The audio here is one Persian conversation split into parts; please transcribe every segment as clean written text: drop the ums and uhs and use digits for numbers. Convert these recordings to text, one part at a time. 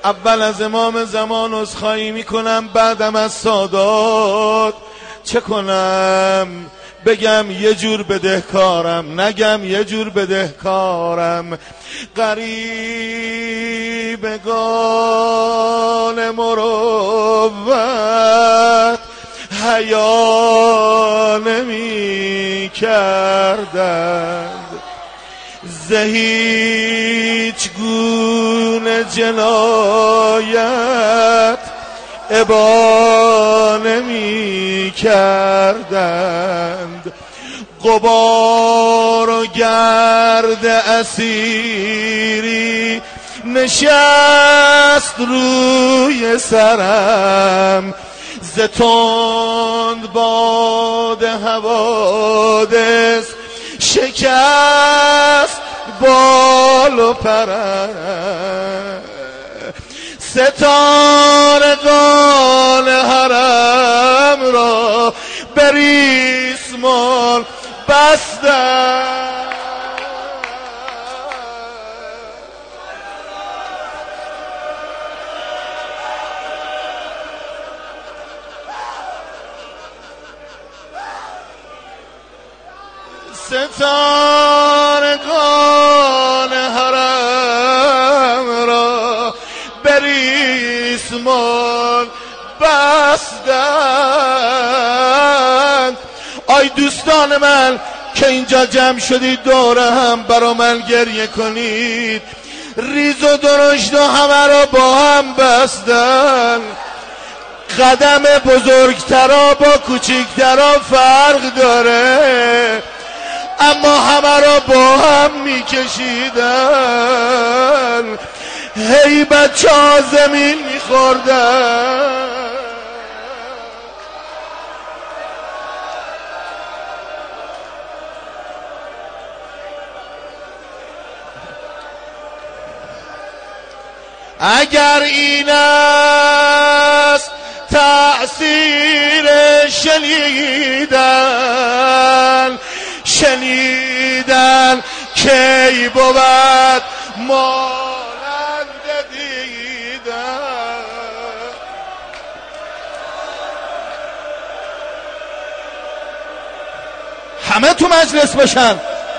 اول از امام زمان عذرخواهی میکنم، بعدم از سادات. چه کنم؟ بگم یه جور بدهکارم، نگم یه جور بدهکارم. غریبگان مروت حیا نمی کردند، ز هیچ گونه جنایت ابا نمی کردند. غبار و گرد اسیری نشست روی سرم، ز تند باد حوادث شکست بال و پرم. ستارگان حرم را به ریسمان بستند، ستارگان حرم را به ریسمان بستند. آی دوستان من که اینجا جمع شدید دور هم برا من گریه کنید، ریز و درشت و همه را با هم بستن. قدم بزرگترا با کوچیکترا فرق داره، اما همه را با هم میکشیدن. هی بچه ها زمین میخوردن. اگر این است تأثیر شنیدن، شنیدن کی بود مانند دیدن. همه تو مجلس باشن.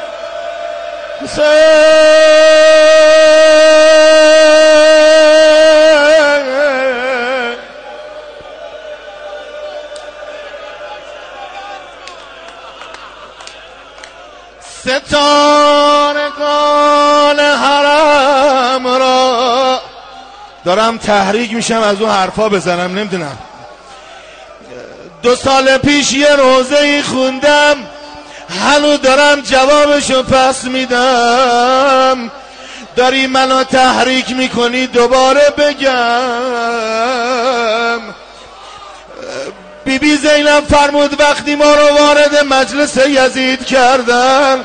ستارگان حرم را دارم تحریک میشم از اون حرفا بزنم، نمیدونم. 2 سال پیش یه روزه‌ای خوندم، هنو دارم جوابشو پس میدم. داری منو تحریک میکنی دوباره بگم. بی زینب فرمود وقتی ما رو وارد مجلس یزید کردن،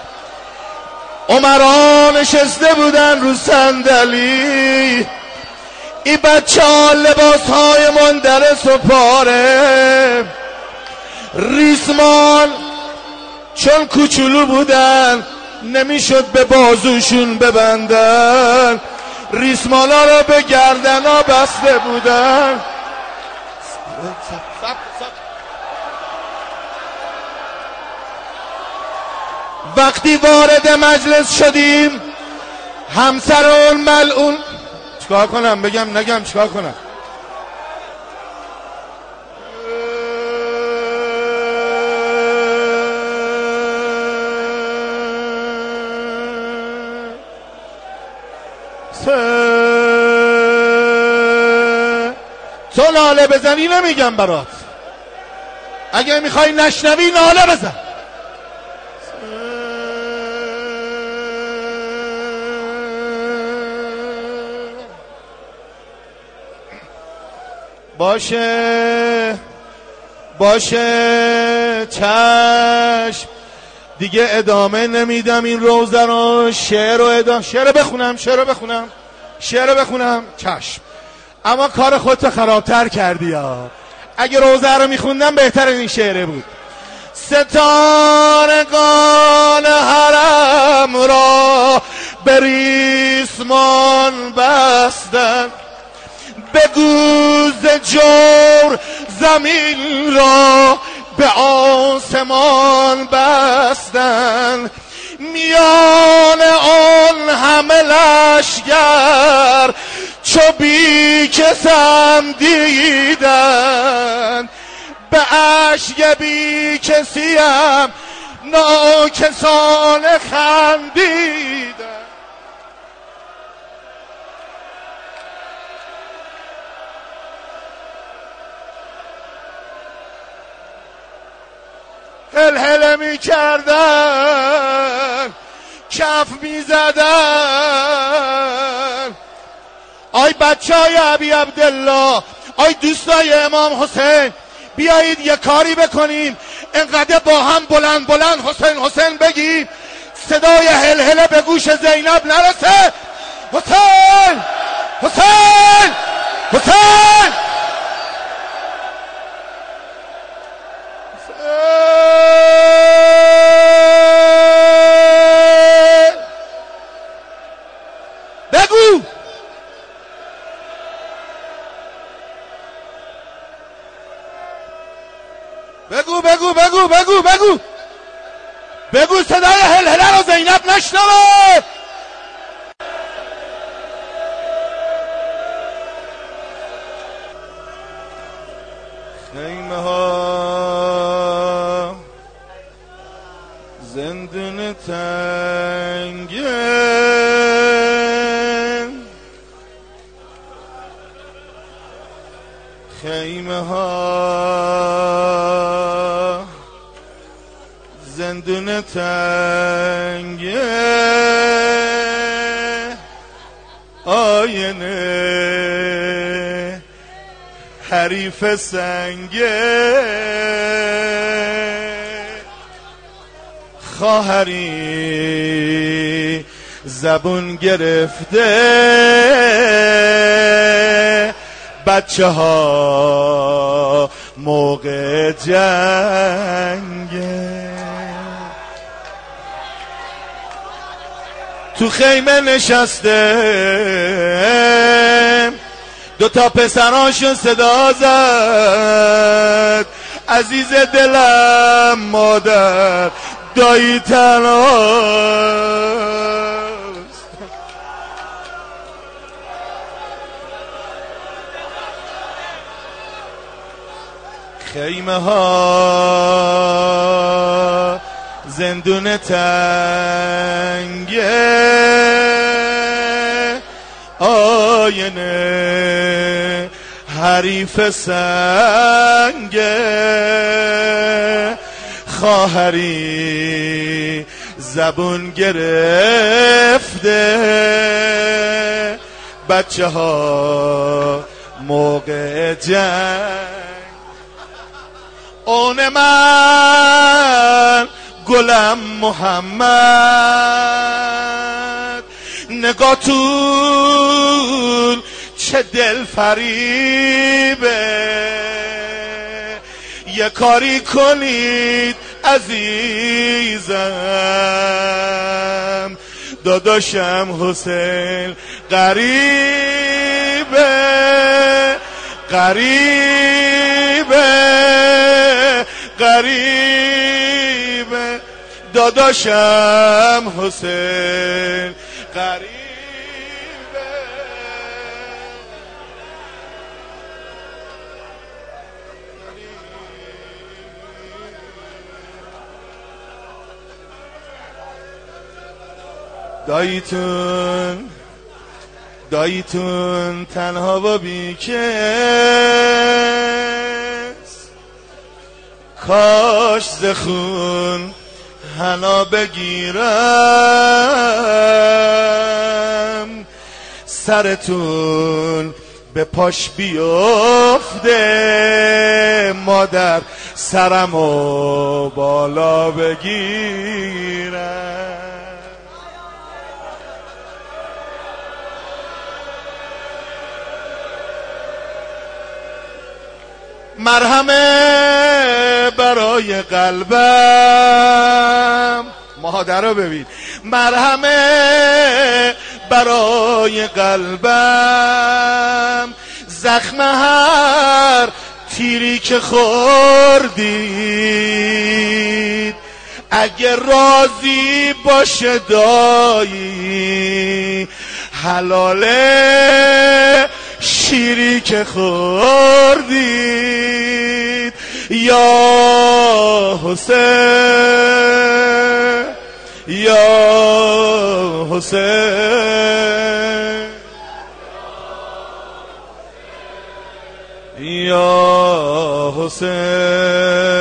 عمرا نشسته بودن رو صندلی، ای بچه ها لباس های مندرس و پاره، ریسمان چون کوچولو بودن نمیشد به بازوشون ببندن، ریسمانا رو به گردنا بسته بودن. وقتی وارد مجلس شدیم، همسر اون ملعون، چیکار کنم بگم نگم چیکار کنم؟ تو ناله بزنی نمیگم برات، اگه میخوای نشنوی ناله بزن. باشه چشم، دیگه ادامه نمیدم این روزه رو. شعر بخونم چشم، اما کار خودت خرابتر کردی ها. اگه روزه رو میخوندم بهتر این شعره بود. ستارگان حرم را به ریسمان بستن، بگو ز جور زمین را به آسمان بستن، میان آن همه لشگر چو بی کسم دیدن، به اشک بی کسیم ناکسانه خندیدن. هل می کردن، کف می زدن. آی بچه های ابی عبدالله، آی دوستای امام حسین، بیایید یه کاری بکنیم، انقدر با هم بلند بلند حسین حسین بگیم صدای هل به گوش زینب نرسه. حسین حسین حسین بگو بگو بگو بگو بگو بگو بگو صدای هل رو زینب نشنوه. خیمه ها زندون تنگه، خیمه ها زندون تنگه، آینه حریف سنگه، خواهری زبون گرفته، بچه ها موقع جنگه، تو خیمه نشسته، دوتا پسراشون صدا زد، عزیز دلم مادر دایی تنهاست. خیمه ها زندون تنگه، آینه حریف سنگه، خواهری زبون گرفته، بچه ها موقع جنگ. اون من گلم محمد، نگاتون چه دل فریبه، یه کاری کنید عزیزم، داداشم حسین غریبه، غریبه غریبه، داداشم حسین غریبه. داییتون تنها و بیکس، کاش ز خون حنا بگیرم، سرتون به پاش بیفته، مادر سرمو بالا بگیرم. مرهمه برای قلبم، مادر رو ببین، مرهمه برای قلبم، زخم هر تیری که خوردید. اگه راضی باشه دایی حلاله شیری که خوردید. یا حسین یا حسین یا حسین